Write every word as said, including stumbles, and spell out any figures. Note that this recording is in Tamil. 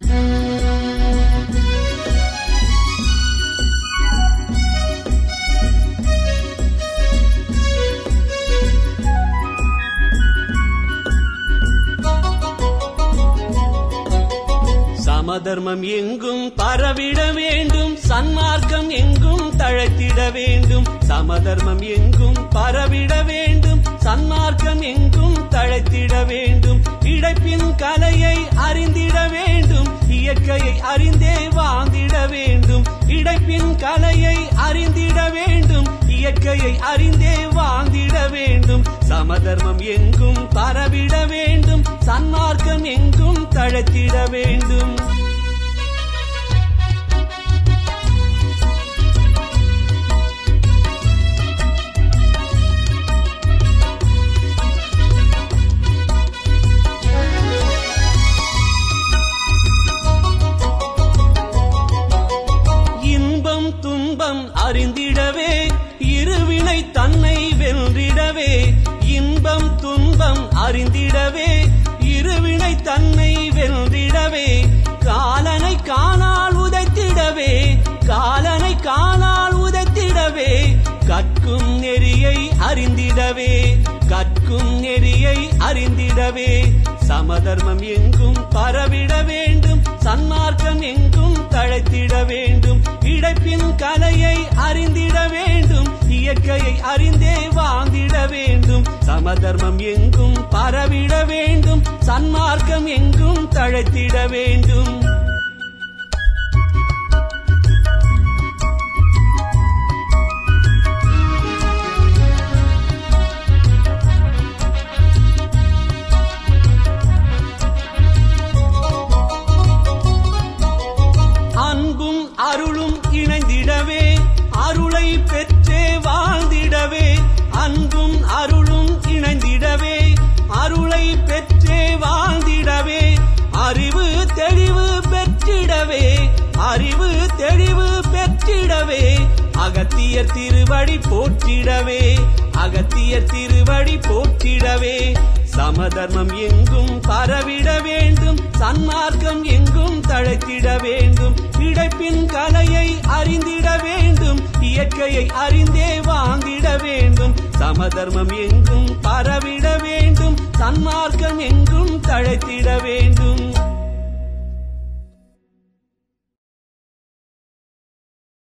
சமதர்மம் எங்கும் பரவிட வேண்டும், சன்மார்க்கம் எங்கும் தழைத்திட வேண்டும். சமதர்மம் எங்கும் பரவிட வேண்டும், சன்மார்க்கம் எங்கும் தழைத்திட வேண்டும். இடைப்பின் கலையை அறிந்திட வேண்டும், இயற்கையை அறிந்தே வாழ்ந்திட வேண்டும். இடைப்பின் கலையை அறிந்திட வேண்டும், இயற்கையை அறிந்தே வாழ்ந்திட வேண்டும். சமதர்மம் எங்கும் பரவிட வேண்டும், சன்மார்க்கம் எங்கும் தழைத்திட வேண்டும். இன்பம் துன்பம் அறிந்திடவே, இருவினை தன்னை வென்றிடவே. இன்பம் துன்பம் அறிந்திடவே, இருவினை தன்னை வென்றிடவே. காலனை காணால் உதைத்திடவே, காலனை காணால் உதைத்திடவே. கற்கும் நெறியை அறிந்திடவே, கற்கும் நெறியை அறிந்திடவே. சமதர்மம் எங்கும் பரவிட வேண்டும், சன்மார்க்கம் எங்கும் தழைத்திட வேண்டும். இடைப்பின் கலையை அறிந்திட வேண்டும், இயற்கையை அறிந்தே வாழ்ந்திட வேண்டும். சமதர்மம் எங்கும் பரவிட வேண்டும், சன்மார்க்கம் எங்கும் தழைத்திட வேண்டும். அன்பும் அருளும் இணைந்திடவே, அருளை பெற்றே வாழ்ந்திடவே. அன்பும் அருளும் இணைந்திடவே, அருளை பெற்றே வாழ்ந்திடவே. அறிவு தெளிவு பெற்றிடவே, அறிவு தெளிவு பெற்றிடவே. அகத்தியர் திருவடி போற்றிடவே, அகத்தியர் திருவடி போற்றிடவே. சமதர்மம் எங்கும் பரவிட வேண்டும், சன்மார்க்கம் எங்கும் தழைத்திட வேண்டும். இடைப்பின் கலையை அறிந்திட வேண்டும், இயற்கையை அறிந்தே வாழ்ந்திட வேண்டும். சமதர்மம் எங்கும் பரவிட வேண்டும், சன்மார்க்கம் எங்கும் தழைத்திட வேண்டும்.